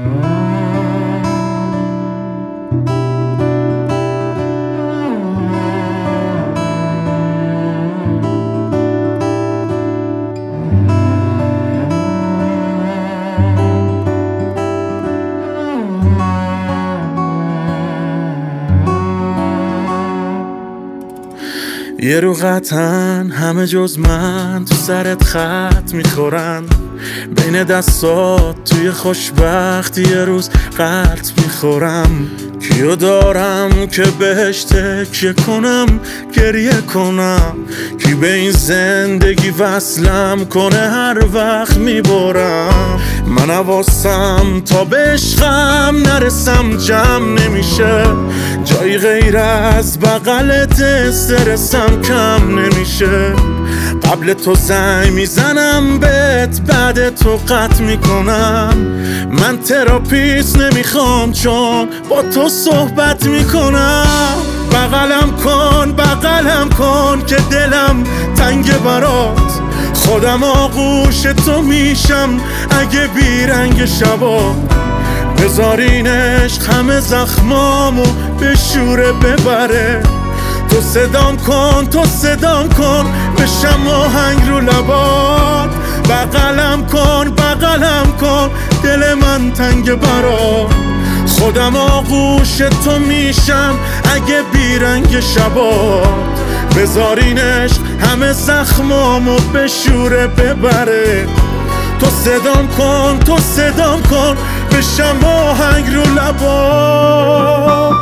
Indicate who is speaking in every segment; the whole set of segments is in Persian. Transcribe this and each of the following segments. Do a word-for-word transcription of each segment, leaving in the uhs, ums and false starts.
Speaker 1: یه رو قطعاً همه جز من تو سرت خط میخورن، بین دستات توی خوشبختی یه روز قلط میخورم. کیو دارم که بهش تکیه کنم گریه کنم، کی به این زندگی وصلم کنه هر وقت میبرم. من حواسم تا به عشقم نرسم جمع نمیشه، جایی غیر از بغلت استرسم کم نمیشه. قبل تو زنگ میزنم بهت بعد تو قطع میکنم. من تراپیست نمیخوام چون با تو صحبت میکنم. بغلم کن بغلم کن که دلم تنگ برات، خودم آغوش تو میشم اگه بیرنگ شبا. بذارین عشق همه زخمامو به شوره ببره. تو صدام کن تو صدام کن بشم آهنگ رو لبات. بغلم کن بغلم کن دل من تنگ برات، خودم آغوش تو میشم اگه بیرنگ شبات. بذارین عشق همه زخمامو به شوره ببره. تو صدام کن تو صدام کن بشم آهنگ رو لبات.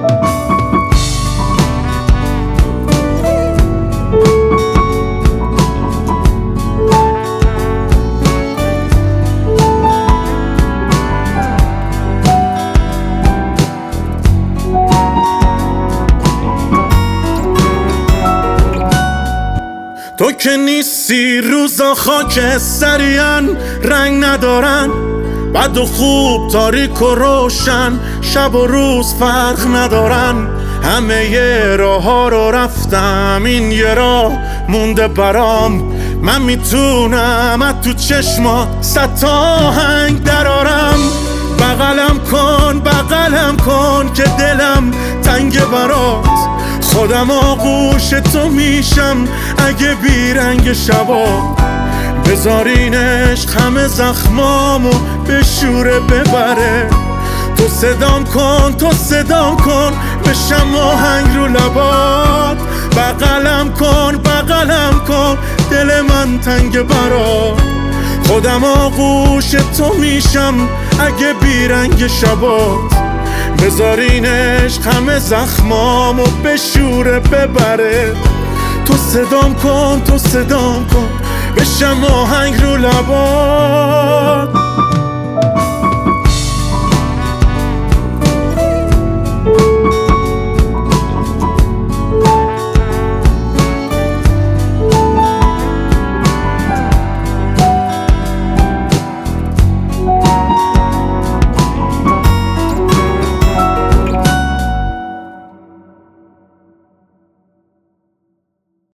Speaker 1: تو که نیستی روزا خاک سریعن رنگ ندارن، بد و خوب تاریک و روشن شب و روز فرق ندارن. همه یه راه ها رو رفتم این یه راه مونده برام. من میتونم از تو چشمات صد تا آهنگ درارم. بغلم کن بغلم کن که دلم تنگ برات، خودم آغوش تو میشم اگه بیرنگ شبا. بذارین عشق همه زخمامو به شوره ببره. تو صدام کن تو صدام کن بشم آهنگ رو لبات. بغلم کن بغلم کن دل من تنگ برات، خودم آغوش تو میشم اگه بیرنگ شبات. بذارین عشق همه زخمامو به شوره ببره. تو صدام کن تو صدام کن بشم آهنگ رو لبات.